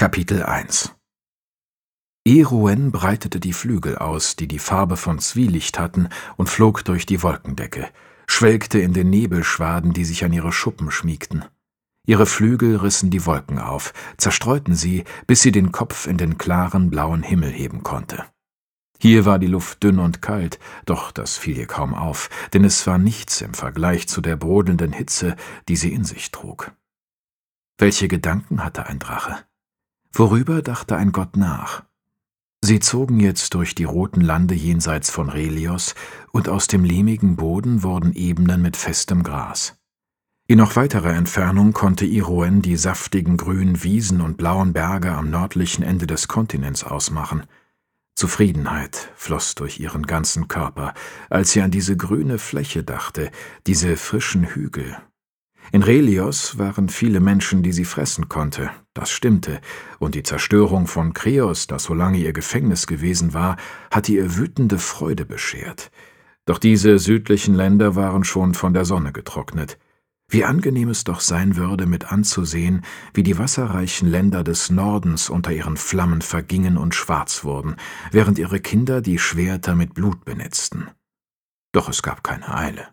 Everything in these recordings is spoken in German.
Kapitel 1 Iruen breitete die Flügel aus, die die Farbe von Zwielicht hatten, und flog durch die Wolkendecke, schwelgte in den Nebelschwaden, die sich an ihre Schuppen schmiegten. Ihre Flügel rissen die Wolken auf, zerstreuten sie, bis sie den Kopf in den klaren blauen Himmel heben konnte. Hier war die Luft dünn und kalt, doch das fiel ihr kaum auf, denn es war nichts im Vergleich zu der brodelnden Hitze, die sie in sich trug. Welche Gedanken hatte ein Drache? Worüber dachte ein Gott nach? Sie zogen jetzt durch die roten Lande jenseits von Relios, und aus dem lehmigen Boden wurden Ebenen mit festem Gras. In noch weiterer Entfernung konnte Iruen die saftigen grünen Wiesen und blauen Berge am nördlichen Ende des Kontinents ausmachen. Zufriedenheit floss durch ihren ganzen Körper, als sie an diese grüne Fläche dachte, diese frischen Hügel. In Relios waren viele Menschen, die sie fressen konnte, das stimmte, und die Zerstörung von Kreos, das so lange ihr Gefängnis gewesen war, hatte ihr wütende Freude beschert. Doch diese südlichen Länder waren schon von der Sonne getrocknet. Wie angenehm es doch sein würde, mit anzusehen, wie die wasserreichen Länder des Nordens unter ihren Flammen vergingen und schwarz wurden, während ihre Kinder die Schwerter mit Blut benetzten. Doch es gab keine Eile.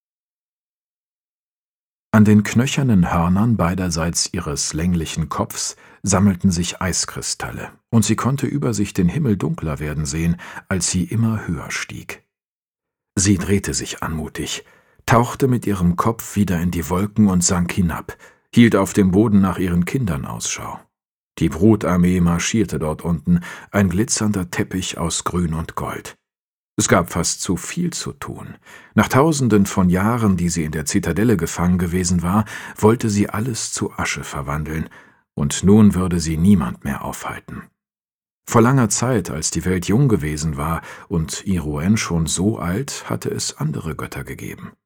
An den knöchernen Hörnern beiderseits ihres länglichen Kopfs sammelten sich Eiskristalle, und sie konnte über sich den Himmel dunkler werden sehen, als sie immer höher stieg. Sie drehte sich anmutig, tauchte mit ihrem Kopf wieder in die Wolken und sank hinab, hielt auf dem Boden nach ihren Kindern Ausschau. Die Brutarmee marschierte dort unten, ein glitzernder Teppich aus Grün und Gold. Es gab fast zu viel zu tun. Nach Tausenden von Jahren, die sie in der Zitadelle gefangen gewesen war, wollte sie alles zu Asche verwandeln, und nun würde sie niemand mehr aufhalten. Vor langer Zeit, als die Welt jung gewesen war und Iruen schon so alt, hatte es andere Götter gegeben.